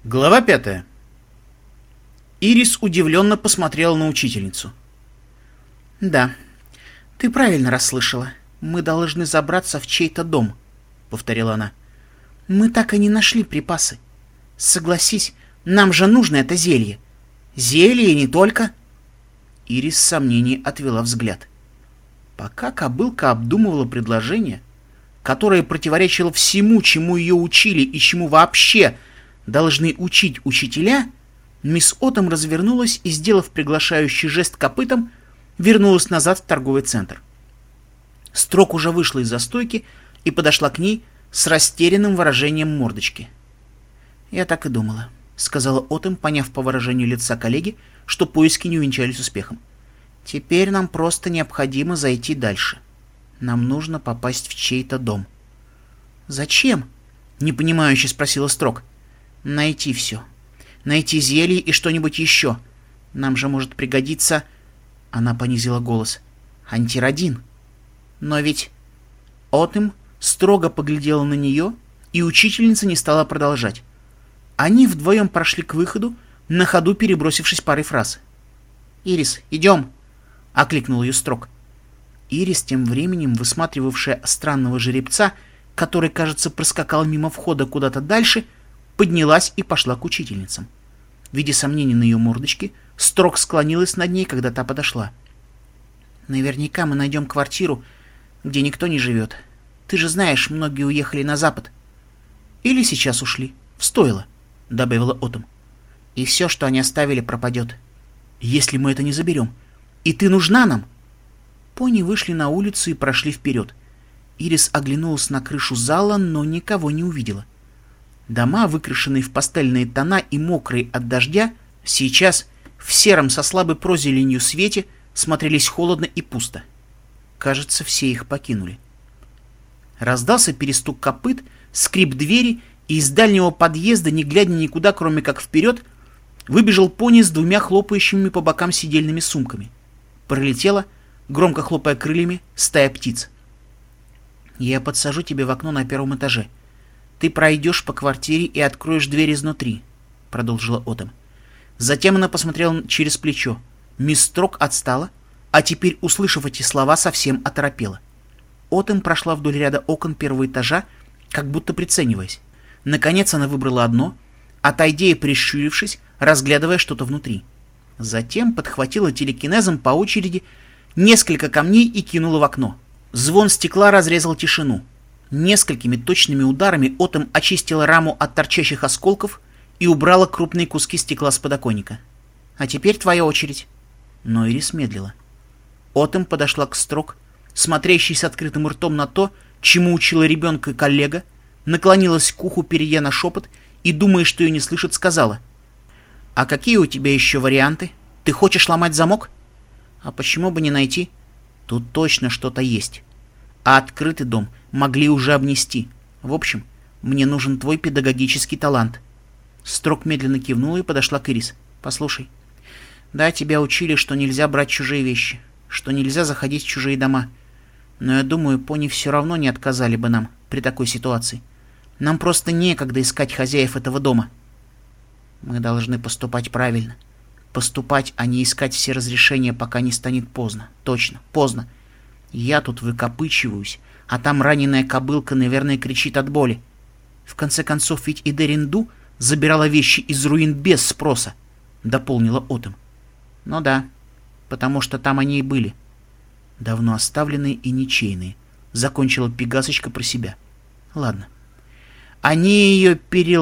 Глава 5. Ирис удивленно посмотрела на учительницу. «Да, ты правильно расслышала. Мы должны забраться в чей-то дом», — повторила она. «Мы так и не нашли припасы. Согласись, нам же нужно это зелье. Зелье и не только». Ирис с сомнением отвела взгляд. Пока кобылка обдумывала предложение, которое противоречило всему, чему ее учили и чему вообще должны учить учителя, мисс Оттом развернулась и, сделав приглашающий жест копытом, вернулась назад в торговый центр. Строк уже вышла из застойки и подошла к ней с растерянным выражением мордочки. «Я так и думала», — сказала Оттом, поняв по выражению лица коллеги, что поиски не увенчались успехом. «Теперь нам просто необходимо зайти дальше. Нам нужно попасть в чей-то дом». «Зачем?» — непонимающе спросила Строк. «Найти все. Найти зелье и что-нибудь еще. Нам же может пригодиться...» Она понизила голос. «Антиродин. Но ведь...» Оттом строго поглядела на нее, и учительница не стала продолжать. Они вдвоем прошли к выходу, на ходу перебросившись парой фраз. «Ирис, идем!» — окликнул ее Строк. Ирис, тем временем высматривавшая странного жеребца, который, кажется, проскакал мимо входа куда-то дальше, поднялась и пошла к учительницам. Видя сомнений на ее мордочке, Строк склонилась над ней, когда та подошла. «Наверняка мы найдем квартиру, где никто не живет. Ты же знаешь, многие уехали на запад. Или сейчас ушли, в стойло», — добавила Оттом. «И все, что они оставили, пропадет. Если мы это не заберем. И ты нужна нам!» Пони вышли на улицу и прошли вперед. Ирис оглянулась на крышу зала, но никого не увидела. Дома, выкрашенные в пастельные тона и мокрые от дождя, сейчас в сером со слабой прозеленью свете смотрелись холодно и пусто. Кажется, все их покинули. Раздался перестук копыт, скрип двери, и из дальнего подъезда, не глядя никуда, кроме как вперед, выбежал пони с двумя хлопающими по бокам сидельными сумками. Пролетела, громко хлопая крыльями, стая птиц. «Я подсажу тебя в окно на первом этаже. Ты пройдешь по квартире и откроешь дверь изнутри», — продолжила Оттом. Затем она посмотрела через плечо. Мисс Строк отстала, а теперь, услышав эти слова, совсем оторопела. Оттом прошла вдоль ряда окон первого этажа, как будто прицениваясь. Наконец она выбрала одно, отойдя и прищурившись, разглядывая что-то внутри. Затем подхватила телекинезом по очереди несколько камней и кинула в окно. Звон стекла разрезал тишину. Несколькими точными ударами Оттом очистила раму от торчащих осколков и убрала крупные куски стекла с подоконника. «А теперь твоя очередь». Но Ирис медлила. Оттом подошла к Строк, смотрящей с открытым ртом на то, чему учила ребенка коллега, наклонилась к уху, перейдя на шепот, и, думая, что ее не слышат, сказала: «А какие у тебя еще варианты? Ты хочешь ломать замок?» «А почему бы не найти? Тут точно что-то есть. А открытый дом могли уже обнести. В общем, мне нужен твой педагогический талант». Строк медленно кивнула и подошла к Ирис. «Послушай, да, тебя учили, что нельзя брать чужие вещи, что нельзя заходить в чужие дома. Но я думаю, пони все равно не отказали бы нам при такой ситуации. Нам просто некогда искать хозяев этого дома. Мы должны поступать правильно. Поступать, а не искать все разрешения, пока не станет поздно. Точно, поздно. Я тут выкопычиваюсь, а там раненая кобылка, наверное, кричит от боли. В конце концов, ведь и Деринду забирала вещи из руин без спроса», — дополнила Оттом. «Ну да, потому что там они и были. Давно оставленные и ничейные», — закончила Пегасочка про себя. «Ладно. Они ее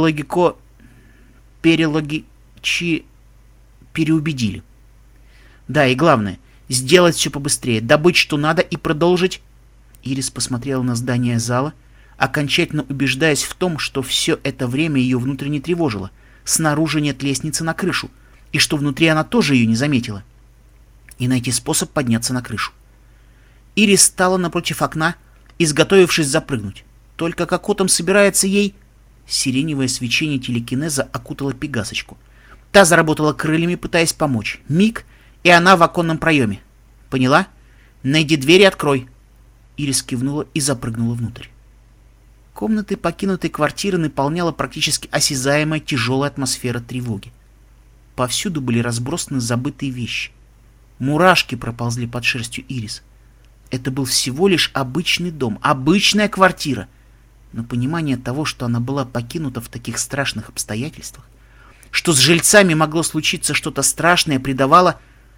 переубедили. Да, и главное, сделать все побыстрее, добыть что надо и продолжить». Ирис посмотрела на здание зала, окончательно убеждаясь в том, что все это время ее внутренне тревожило. Снаружи нет лестницы на крышу, и что внутри она тоже ее не заметила. И найти способ подняться на крышу. Ирис стала напротив окна, изготовившись запрыгнуть. Только как Оттом собирается ей... Сиреневое свечение телекинеза окутало Пегасочку. Та заработала крыльями, пытаясь помочь. Миг, и она в оконном проеме. «Поняла? Найди дверь и открой». Ирис кивнула и запрыгнула внутрь. Комнаты покинутой квартиры наполняла практически осязаемая тяжелая атмосфера тревоги. Повсюду были разбросаны забытые вещи. Мурашки проползли под шерстью Ирис. Это был всего лишь обычный дом, обычная квартира. Но понимание того, что она была покинута в таких страшных обстоятельствах, что с жильцами могло случиться что-то страшное, придавало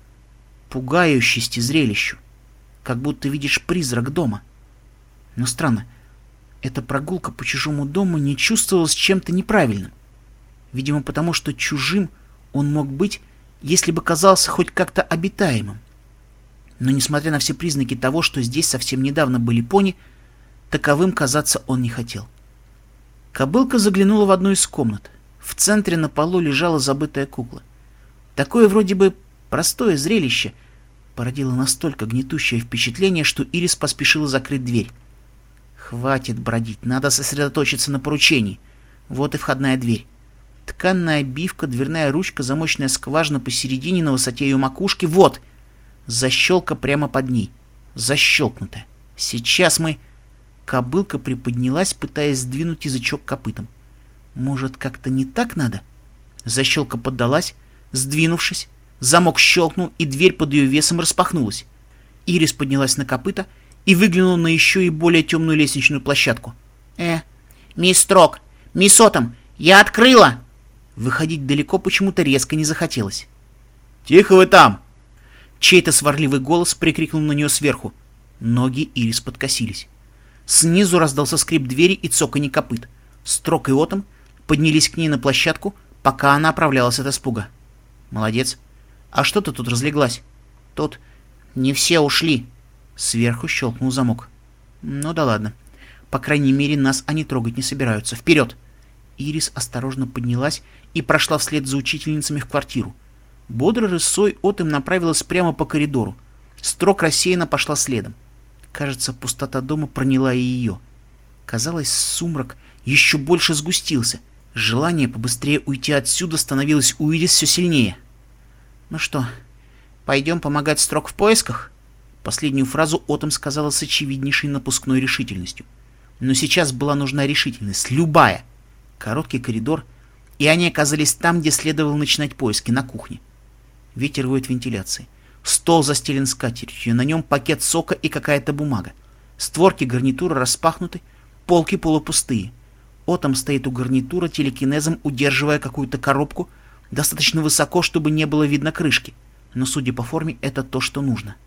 пугающести зрелищу, как будто видишь призрак дома. Но странно, эта прогулка по чужому дому не чувствовалась чем-то неправильным. Видимо, потому что чужим он мог быть, если бы казался хоть как-то обитаемым. Но несмотря на все признаки того, что здесь совсем недавно были пони, таковым казаться он не хотел. Кобылка заглянула в одну из комнат. В центре на полу лежала забытая кукла. Такое вроде бы простое зрелище породило настолько гнетущее впечатление, что Ирис поспешила закрыть дверь. Хватит бродить, надо сосредоточиться на поручении. Вот и входная дверь. Тканная обивка, дверная ручка, замочная скважина посередине на высоте ее макушки. Вот! Защелка прямо под ней. Защелкнутая. Сейчас мы... Кобылка приподнялась, пытаясь сдвинуть язычок копытом. Может, как-то не так надо? Защелка поддалась, сдвинувшись. Замок щелкнул, и дверь под ее весом распахнулась. Ирис поднялась на копыта и выглянула на еще и более темную лестничную площадку. Мисс Строк, мисс Отом, я открыла!» Выходить далеко почему-то резко не захотелось. «Тихо вы там!» Чей-то сварливый голос прикрикнул на нее сверху. Ноги Ирис подкосились. Снизу раздался скрип двери и цоканье копыт. Строк и Отом поднялись к ней на площадку, пока она оправлялась от испуга. «Молодец. А что ты тут разлеглась?» «Тут не все ушли». Сверху щелкнул замок. «Ну да ладно. По крайней мере, нас они трогать не собираются. Вперед!» Ирис осторожно поднялась и прошла вслед за учительницами в квартиру. Бодрой рысой Отом направилась прямо по коридору. Строк рассеянно пошла следом. Кажется, пустота дома проняла и ее. Казалось, сумрак еще больше сгустился. Желание побыстрее уйти отсюда становилось у Ирис все сильнее. «Ну что, пойдем помогать Строк в поисках?» Последнюю фразу Отом сказала с очевиднейшей напускной решительностью. Но сейчас была нужна решительность, любая. Короткий коридор, и они оказались там, где следовало начинать поиски, на кухне. Ветер воет вентиляции. Стол застелен скатертью, на нем пакет сока и какая-то бумага. Створки гарнитура распахнуты, полки полупустые. Отом стоит у гарнитура, телекинезом удерживая какую-то коробку, достаточно высоко, чтобы не было видно крышки. Но, судя по форме, это то, что нужно.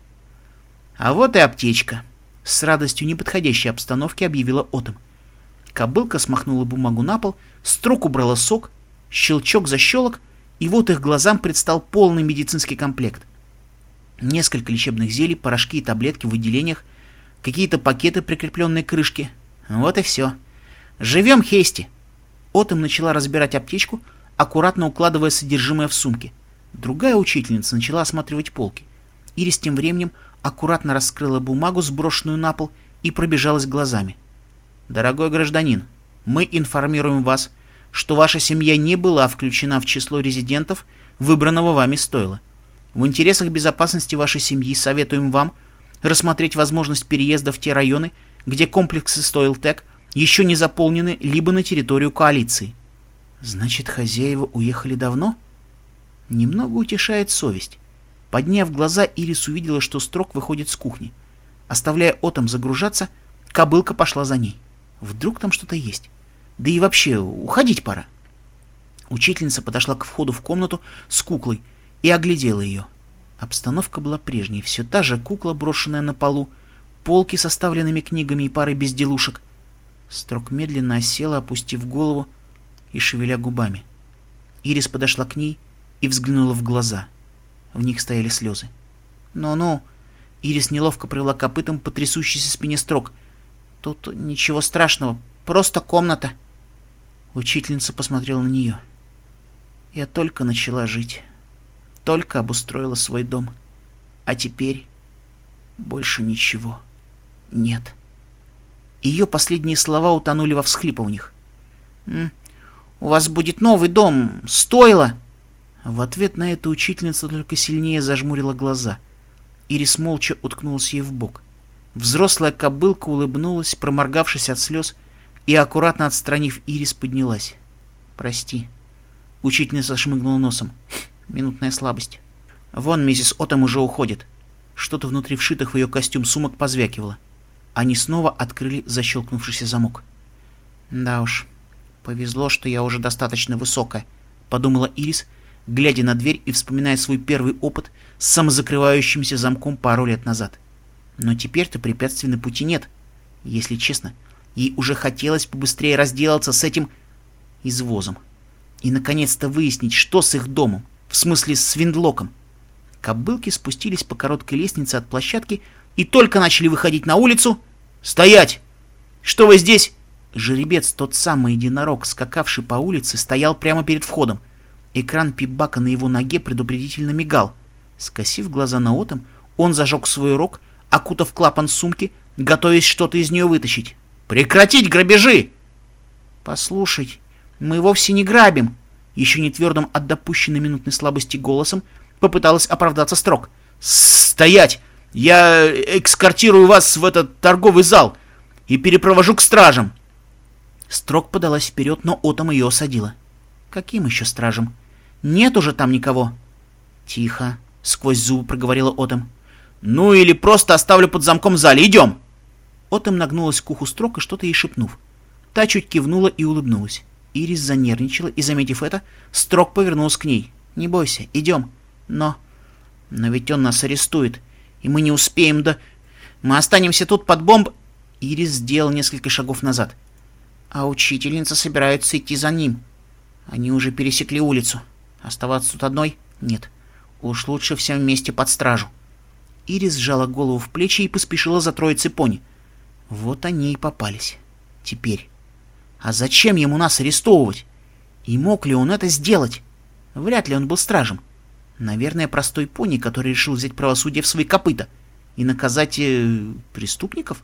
«А вот и аптечка», — с радостью неподходящей обстановки объявила Отом. Кобылка смахнула бумагу на пол, Строк убрала сок, щелчок защелок, и вот их глазам предстал полный медицинский комплект. Несколько лечебных зелий, порошки и таблетки в отделениях, какие-то пакеты, прикрепленные к крышке. Вот и все. «Живем, Хейсти!» Отом начала разбирать аптечку, аккуратно укладывая содержимое в сумки. Другая учительница начала осматривать полки. Ирис тем временем аккуратно раскрыла бумагу, сброшенную на пол, и пробежалась глазами. «Дорогой гражданин, мы информируем вас, что ваша семья не была включена в число резидентов выбранного вами стойла. В интересах безопасности вашей семьи советуем вам рассмотреть возможность переезда в те районы, где комплексы Стойл-Тек еще не заполнены, либо на территорию коалиции». Значит, хозяева уехали давно? Немного утешает совесть. Подняв глаза, Ирис увидела, что Строк выходит с кухни. Оставляя Отом загружаться, кобылка пошла за ней. Вдруг там что-то есть? Да и вообще, уходить пора. Учительница подошла к входу в комнату с куклой и оглядела ее. Обстановка была прежней. Все та же кукла, брошенная на полу, полки с составленными книгами и парой безделушек. Строк медленно осела, опустив голову и шевеля губами. Ирис подошла к ней и взглянула в глаза. В них стояли слезы. «Ну-ну!» Ирис неловко провела копытом по трясущейся спине Строк. «Тут ничего страшного, просто комната». Учительница посмотрела на нее. «Я только начала жить, только обустроила свой дом, а теперь больше ничего нет». Ее последние слова утонули во всхлипываниях. «У вас будет новый дом, стойло!» В ответ на это учительница только сильнее зажмурила глаза. Ирис молча уткнулась ей в бок. Взрослая кобылка улыбнулась, проморгавшись от слез, и, аккуратно отстранив Ирис, поднялась. «Прости». Учительница шмыгнула носом. «Минутная слабость». «Вон, миссис Оттом уже уходит». Что-то внутри вшитых в ее костюм сумок позвякивало. Они снова открыли защелкнувшийся замок. «Да уж, повезло, что я уже достаточно высокая», — подумала Ирис, глядя на дверь и вспоминая свой первый опыт с самозакрывающимся замком пару лет назад. Но теперь-то препятствий на пути нет. Если честно, ей уже хотелось побыстрее разделаться с этим извозом. И, наконец-то, выяснить, что с их домом, в смысле с Виндлоком. Кобылки спустились по короткой лестнице от площадки и только начали выходить на улицу. «Стоять! Что вы здесь?» Жеребец, тот самый единорог, скакавший по улице, стоял прямо перед входом. Экран пипбака на его ноге предупредительно мигал. Скосив глаза на Оттом, он зажег свой рог, окутав клапан сумки, готовясь что-то из нее вытащить. «Прекратить грабежи!» «Послушай, мы вовсе не грабим!» Еще не твердым от допущенной минутной слабости голосом попыталась оправдаться Строк. «Стоять! Я эскортирую вас в этот торговый зал и перепровожу к стражам!» Строк подалась вперед, но Оттом ее осадила. «Каким еще стражам? Нет уже там никого!» «Тихо!» — сквозь зубы проговорила Оттом. «Ну или просто оставлю под замком в зале. Идем!» Оттом нагнулась к уху Строк и что-то ей шепнув. Та чуть кивнула и улыбнулась. Ирис занервничала, и, заметив это, Строк повернулась к ней. «Не бойся, идем. Но ведь он нас арестует, и мы не успеем Мы останемся тут под бомб...» Ирис сделал несколько шагов назад. «А учительница собирается идти за ним. Они уже пересекли улицу. Оставаться тут одной? Нет. Уж лучше всем вместе под стражу». Ирис сжала голову в плечи и поспешила за троицей пони. Вот они и попались. Теперь. А зачем ему нас арестовывать? И мог ли он это сделать? Вряд ли он был стражем. Наверное, простой пони, который решил взять правосудие в свои копыта и наказать преступников.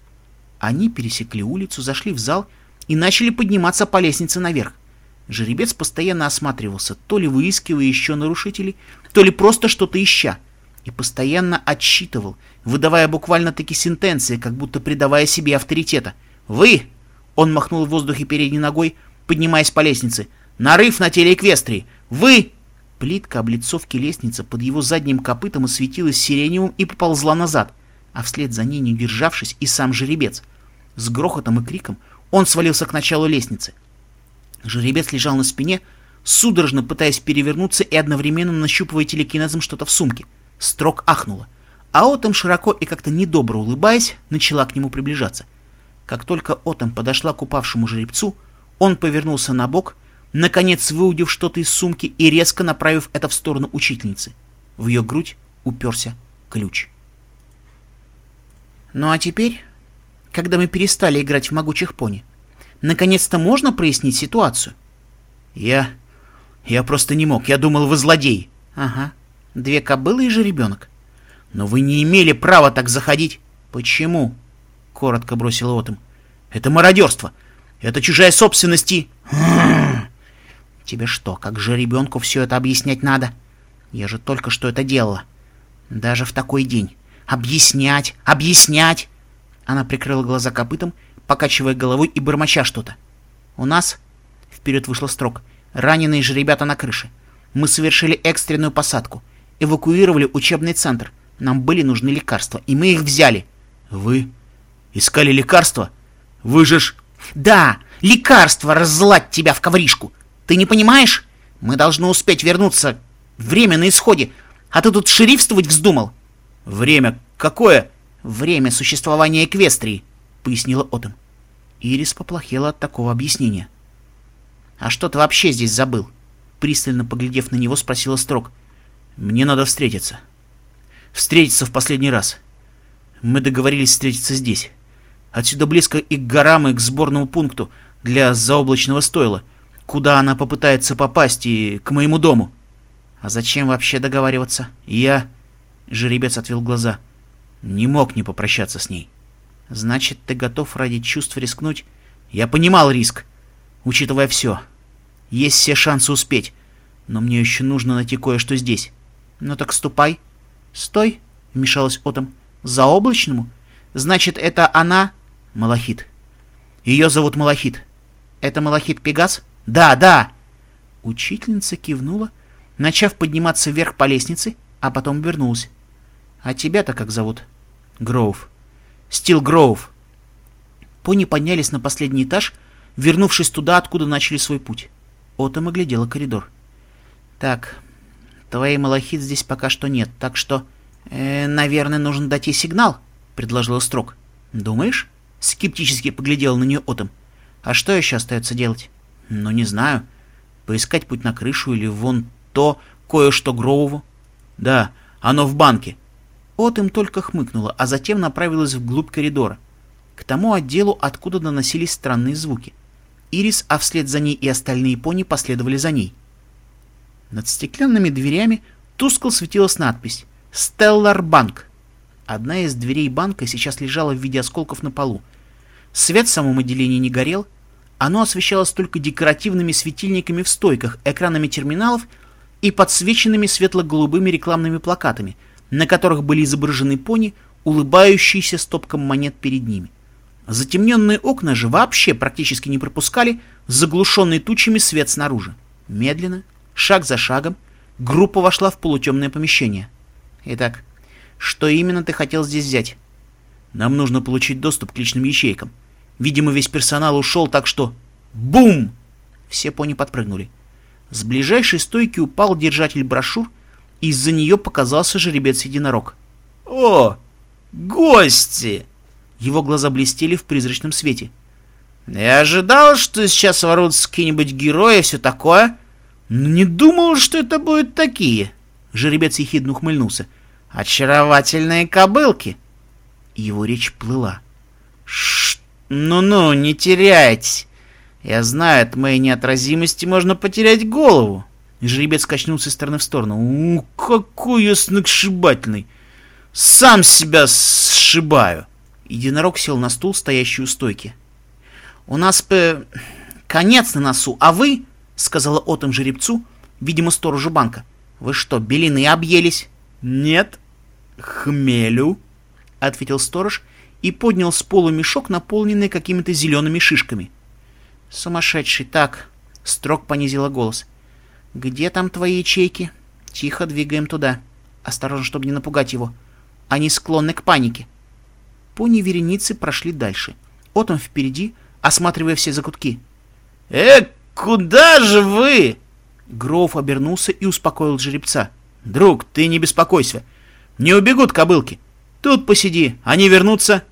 Они пересекли улицу, зашли в зал и начали подниматься по лестнице наверх. Жеребец постоянно осматривался, то ли выискивая еще нарушителей, то ли просто что-то ища, и постоянно отсчитывал, выдавая буквально-таки сентенции, как будто придавая себе авторитета. «Вы!» — он махнул в воздухе передней ногой, поднимаясь по лестнице. «Нарыв на теле Эквестрии! Вы!» Плитка облицовки лестницы под его задним копытом осветилась сиреневым и поползла назад, а вслед за ней, не удержавшись, и сам жеребец. С грохотом и криком он свалился к началу лестницы. Жеребец лежал на спине, судорожно пытаясь перевернуться и одновременно нащупывая телекинезом что-то в сумке. Строк ахнула, а Оттом, широко и как-то недобро улыбаясь, начала к нему приближаться. Как только Оттом подошла к упавшему жеребцу, он повернулся на бок, наконец выудив что-то из сумки и резко направив это в сторону учительницы. В ее грудь уперся ключ. «Ну а теперь, когда мы перестали играть в могучих пони, наконец-то можно прояснить ситуацию?» Я просто не мог. Я думал, вы злодей». «Ага. 2 кобылы и жеребенок». «Но вы не имели права так заходить». «Почему?» — коротко бросил Оттом. «Это мародерство. Это чужая собственность и...» «Тебе что, как жеребенку все это объяснять надо? Я же только что это делала. Даже в такой день. Объяснять, объяснять!» Она прикрыла глаза копытом, покачивая головой и бормоча что-то. «У нас...» — вперед вышла Строк. «Раненые же ребята на крыше. Мы совершили экстренную посадку. Эвакуировали учебный центр. Нам были нужны лекарства, и мы их взяли». «Вы искали лекарства? Вы же ж...» «Да, лекарства, раззлать тебя в ковришку! Ты не понимаешь? Мы должны успеть вернуться. Время на исходе. А ты тут шерифствовать вздумал?» «Время? Какое?» «Время существования Эквестрии», — пояснила Оттом. Ирис поплохела от такого объяснения. «А что ты вообще здесь забыл?» Пристально поглядев на него, спросила Строк. «Мне надо встретиться. Встретиться в последний раз. Мы договорились встретиться здесь. Отсюда близко и к горам, и к сборному пункту для заоблачного стойла, куда она попытается попасть, и к моему дому». «А зачем вообще договариваться?» Жеребец отвел глаза. «Не мог не попрощаться с ней». «Значит, ты готов ради чувств рискнуть?» «Я понимал риск, учитывая все. Есть все шансы успеть, но мне еще нужно найти кое-что здесь». «Ну так ступай». «Стой», — вмешалась Оттом. «Заоблачному? Значит, это она...» «Малахит. Ее зовут Малахит. Это Малахит Пегас? Да, да. Учительница кивнула, начав подниматься вверх по лестнице, а потом вернулась. А тебя-то как зовут? Гроув. Стил Гроув. Пони поднялись на последний этаж, вернувшись туда, откуда начали свой путь. Отом оглядела коридор. Так, твоей Малахит здесь пока что нет, так что, наверное, нужно дать ей сигнал, предложила Строк. Думаешь? Скептически поглядела на нее Отом. А что еще остается делать? Ну, не знаю. Поискать путь на крышу или вон то кое-что Гроуву. Да, оно в банке. Отом только хмыкнула, а затем направилась вглубь коридора, к тому отделу, откуда доносились странные звуки. Ирис, а вслед за ней и остальные пони последовали за ней. Над стеклянными дверями тускло светилась надпись «Stellar Bank». Одна из дверей банка сейчас лежала в виде осколков на полу. Свет в самом отделении не горел, оно освещалось только декоративными светильниками в стойках, экранами терминалов и подсвеченными светло-голубыми рекламными плакатами, на которых были изображены пони, улыбающиеся стопкам монет перед ними. Затемненные окна же вообще практически не пропускали заглушенный тучами свет снаружи. Медленно, шаг за шагом, группа вошла в полутемное помещение. Итак, что именно ты хотел здесь взять? Нам нужно получить доступ к личным ячейкам. Видимо, весь персонал ушел, так что... Бум! Все пони подпрыгнули. С ближайшей стойки упал держатель брошюр, и из-за нее показался жеребец-единорог. О, гости! Его глаза блестели в призрачном свете. Я ожидал, что сейчас ворвутся какие-нибудь герои и все такое, но не думал, что это будут такие. Жеребец ехидно ухмыльнулся. Очаровательные кобылки. Его речь плыла. Ну-ну, не теряйтесь. Я знаю, от моей неотразимости можно потерять голову. Жеребец качнулся из стороны в сторону. Какой я сногсшибательный. Сам себя сшибаю. Единорог сел на стул, стоящий у стойки. «У нас конец на носу, а вы, — сказала Отом жеребцу, видимо, сторожу банка, — вы что, белины объелись?» «Нет, хмелю», — ответил сторож и поднял с пола мешок, наполненный какими-то зелеными шишками. «Сумасшедший, так!» — Строк понизила голос. «Где там твои ячейки? Тихо двигаем туда. Осторожно, чтобы не напугать его. Они склонны к панике». Пони-вереницы прошли дальше. Отом впереди, осматривая все закутки. Куда же вы?» Гроув обернулся и успокоил жеребца. «Друг, ты не беспокойся. Не убегут кобылки. Тут посиди, они вернутся».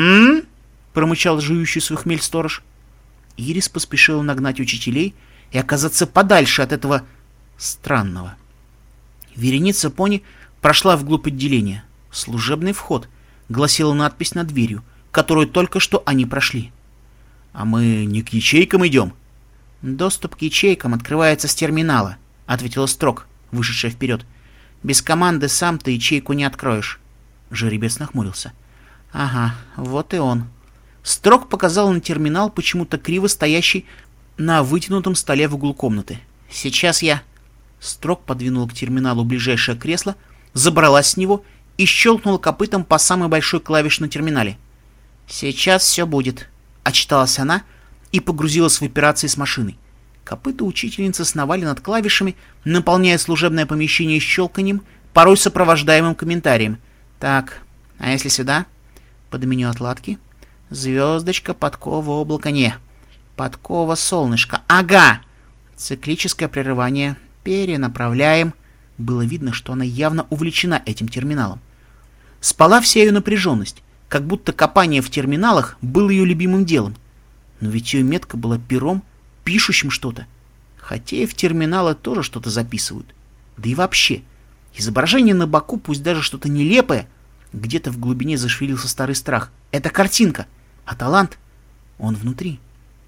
Промычал жующий свой хмель сторож. Ирис поспешила нагнать учителей и оказаться подальше от этого странного. Вереница пони прошла вглубь отделения. «Служебный вход», — гласила надпись над дверью, которую только что они прошли. «А мы не к ячейкам идем?» «Доступ к ячейкам открывается с терминала», — ответила Строк, вышедшая вперед. «Без команды сам ты ячейку не откроешь». Жеребец нахмурился. «Ага, вот и он». Строк показал на терминал, почему-то криво стоящий на вытянутом столе в углу комнаты. «Сейчас я...» Строк подвинул к терминалу ближайшее кресло, забралась с него и щелкнула копытом по самой большой клавише на терминале. «Сейчас все будет», — отчиталась она и погрузилась в операции с машиной. Копыта учительницы сновали над клавишами, наполняя служебное помещение щелканьем, порой сопровождаемым комментарием. «Так, а если сюда? Под меню отладки. Звездочка, подкова, облако, не. Подкова, солнышко. Ага! Циклическое прерывание. Перенаправляем». Было видно, что она явно увлечена этим терминалом. Спала вся ее напряженность, как будто копание в терминалах было ее любимым делом. Но ведь ее метка была пером, пишущим что-то. Хотя и в терминалы тоже что-то записывают. Да и вообще, изображение на боку, пусть даже что-то нелепое, где-то в глубине зашевелился старый страх. Это картинка, а талант, он внутри.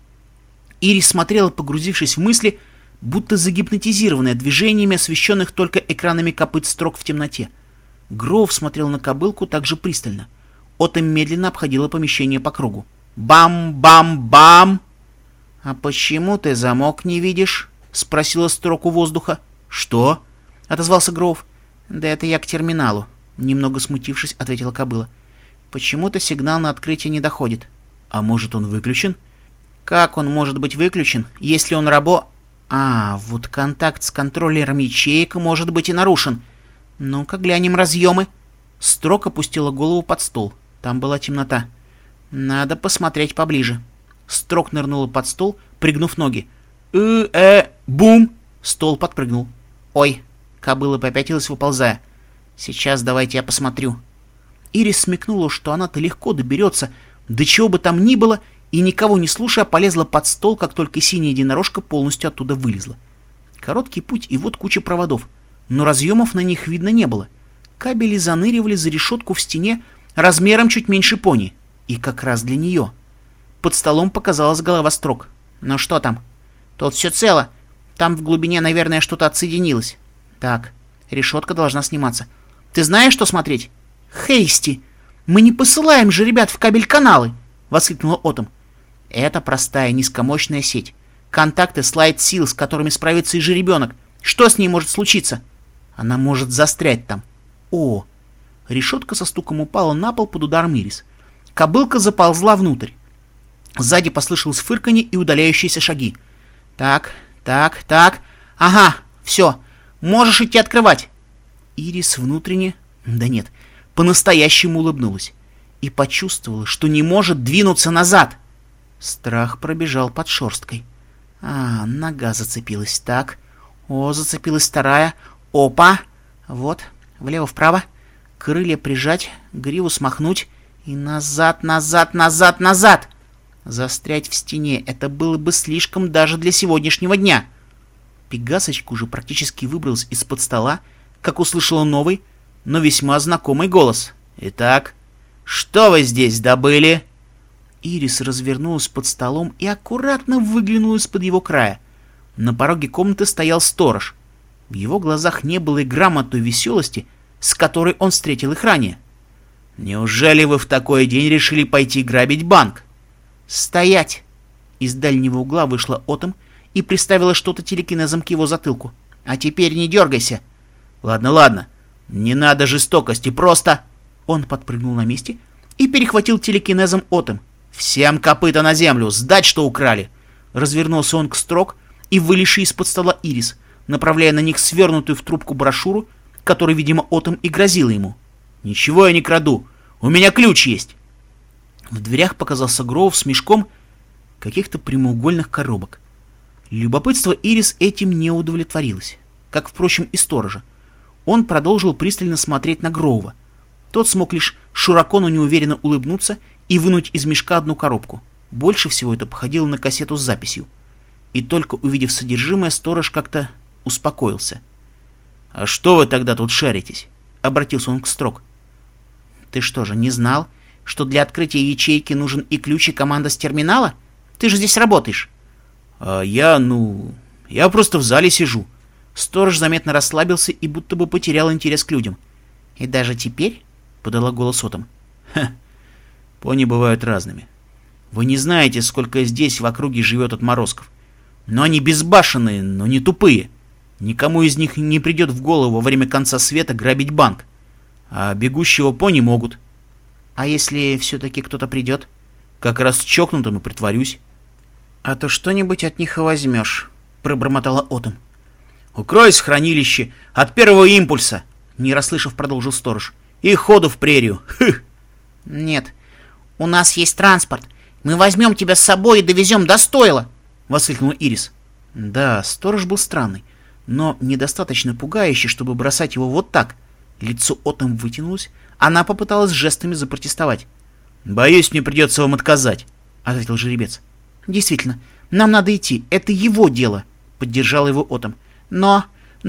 Ирис смотрела, погрузившись в мысли, будто загипнотизированная движениями, освещенных только экранами копыт строк в темноте. Гроув смотрел на кобылку так же пристально. Отом медленно обходила помещение по кругу. Бам-бам-бам! «А почему ты замок не видишь?» — спросила Строк у воздуха. «Что?» — отозвался Гроув. «Да это я к терминалу», — немного смутившись, ответила кобыла. «Почему-то сигнал на открытие не доходит». «А может, он выключен?» Как он может быть выключен, если он вот контакт с контроллером ячеек может быть и нарушен. Ну-ка глянем разъемы. Строк опустила голову под стол. Там была темнота. Надо посмотреть поближе. Строк нырнула под стол, пригнув ноги. Бум! Стол подпрыгнул. Ой! Кобыла попятилась, выползая. Сейчас давайте я посмотрю. Ирис смекнула, что она-то легко доберется, до чего бы там ни было, и, никого не слушая, полезла под стол, как только синяя единорожка полностью оттуда вылезла. Короткий путь и вот куча проводов, но разъемов на них видно не было. Кабели заныривали за решетку в стене размером чуть меньше пони, и как раз для нее. Под столом показалась голова Строк. Ну что там? Тут все цело. Там в глубине, наверное, что-то отсоединилось. Так, решетка должна сниматься. Ты знаешь, что смотреть? Хейсти, мы не посылаем же ребят в кабель-каналы, воскликнула Отом. Это простая низкомощная сеть. Контакты слайд-сил, с которыми справится и жеребенок. Что с ней может случиться? Она может застрять там. О! Решетка со стуком упала на пол под ударом Ирис. Кобылка заползла внутрь. Сзади послышалось фырканье и удаляющиеся шаги. Так. Ага, все. Можешь идти открывать. Ирис внутренне... Да нет, по-настоящему улыбнулась. И почувствовала, что не может двинуться назад. Страх пробежал под шерсткой. Нога зацепилась. Так. Зацепилась вторая. Опа. Вот. Влево-вправо. Крылья прижать. Гриву смахнуть. И назад. Застрять в стене. Это было бы слишком даже для сегодняшнего дня. Пегасочка уже практически выбралась из-под стола, как услышала новый, но весьма знакомый голос. «Итак, что вы здесь добыли?» Ирис развернулась под столом и аккуратно выглянула из-под его края. На пороге комнаты стоял сторож. В его глазах не было и грамма той веселости, с которой он встретил их ранее. «Неужели вы в такой день решили пойти грабить банк?» «Стоять!» Из дальнего угла вышла Отом и приставила что-то телекинезом к его затылку. «А теперь не дергайся!» «Ладно. Не надо жестокости, просто...» Он подпрыгнул на месте и перехватил телекинезом Отом. «Всем копыта на землю! Сдать, что украли!» Развернулся он к Строк и вылезший из-под стола Ирис, направляя на них свернутую в трубку брошюру, которой, видимо, Отом и грозила ему. «Ничего я не краду! У меня ключ есть!» В дверях показался Гроув с мешком каких-то прямоугольных коробок. Любопытство Ирис этим не удовлетворилось, как, впрочем, и сторожа. Он продолжил пристально смотреть на Гроува. Тот смог лишь широко, но неуверенно улыбнуться и вынуть из мешка одну коробку. Больше всего это походило на кассету с записью. И только увидев содержимое, сторож как-то успокоился. «А что вы тогда тут шаритесь?» — обратился он к Строк. «Ты что же, не знал, что для открытия ячейки нужен и ключ, и команда с терминала? Ты же здесь работаешь». Я просто в зале сижу». Сторож заметно расслабился и будто бы потерял интерес к людям. «И даже теперь?» — подала голос Отом. Пони бывают разными. Вы не знаете, сколько здесь в округе живет отморозков. Но они безбашенные, но не тупые. Никому из них не придет в голову во время конца света грабить банк. А бегущего пони могут». «А если все-таки кто-то придет?» «Как раз чокнутым и притворюсь». «А то что-нибудь от них и возьмешь», — пробормотала Отом. «Укроюсь в хранилище от первого импульса», — не расслышав, продолжил сторож. «И ходу в прерию. Хых!» «Нет, у нас есть транспорт. Мы возьмем тебя с собой и довезем до стойла», — воскликнула Ирис. Да, сторож был странный, но недостаточно пугающий, чтобы бросать его вот так. Лицо Отом вытянулось, она попыталась жестами запротестовать. «Боюсь, мне придется вам отказать», — ответил жеребец. «Действительно, нам надо идти, это его дело», — поддержал его Отом. «Но...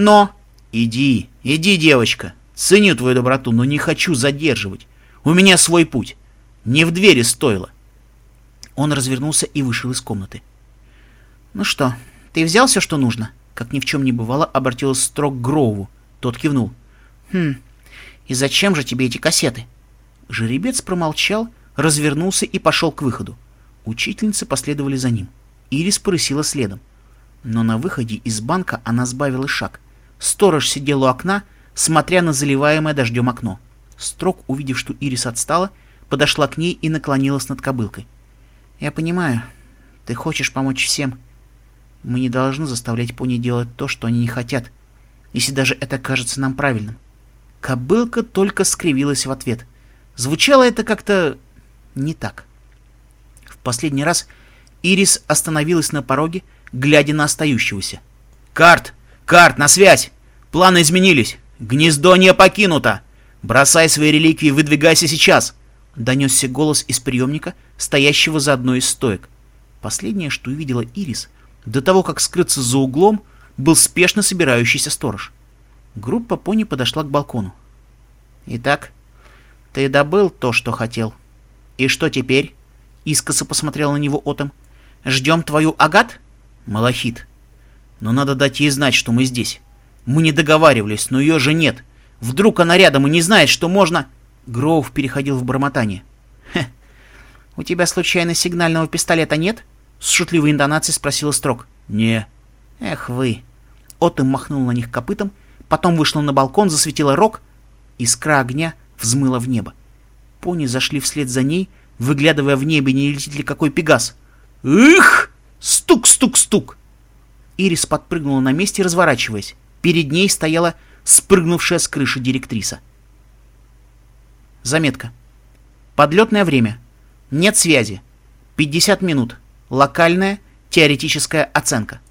«Иди, девочка, ценю твою доброту, но не хочу задерживать. У меня свой путь. Не в двери стоило». Он развернулся и вышел из комнаты. «Ну что, ты взял все, что нужно?» Как ни в чем не бывало, обратилась Строк к Гроуву. Тот кивнул. И зачем же тебе эти кассеты?» Жеребец промолчал, развернулся и пошел к выходу. Учительницы последовали за ним. Ирис порысила следом. Но на выходе из банка она сбавила шаг. Сторож сидел у окна, смотря на заливаемое дождем окно. Строк, увидев, что Ирис отстала, подошла к ней и наклонилась над кобылкой. «Я понимаю, Ты хочешь помочь всем. Мы не должны заставлять пони делать то, что они не хотят, если даже это кажется нам правильным. Кобылка только скривилась в ответ. Звучало это как-то не так. В последний раз Ирис остановилась на пороге, глядя на остающегося. «Карт! Карт, на связь! Планы изменились! Гнездо не покинуто! Бросай свои реликвии и выдвигайся сейчас!» Донесся голос из приемника, стоящего за одной из стоек. Последнее, что увидела Ирис, до того, как скрыться за углом, был спешно собирающийся сторож. Группа пони подошла к балкону. «Итак, ты добыл то, что хотел. И что теперь?» — искоса посмотрел на него Отом. «Ждем твою Агат?» «Малахит. Но надо дать ей знать, что мы здесь. Мы не договаривались, но ее же нет. Вдруг она рядом и не знает, что можно...» Гроув переходил в бормотание. «Хе, у тебя случайно сигнального пистолета нет?» — с шутливой интонацией спросила Строк. «Не». «Эх вы!» Отом махнул на них копытом, потом вышла на балкон, засветила рог. Искра огня взмыла в небо. Пони зашли вслед за ней, выглядывая в небе, не летит ли какой пегас. «Их!» Стук-стук-стук! Ирис подпрыгнула на месте, разворачиваясь. Перед ней стояла спрыгнувшая с крыши директриса. Заметка. Подлетное время. Нет связи. 50 минут. Локальная теоретическая оценка.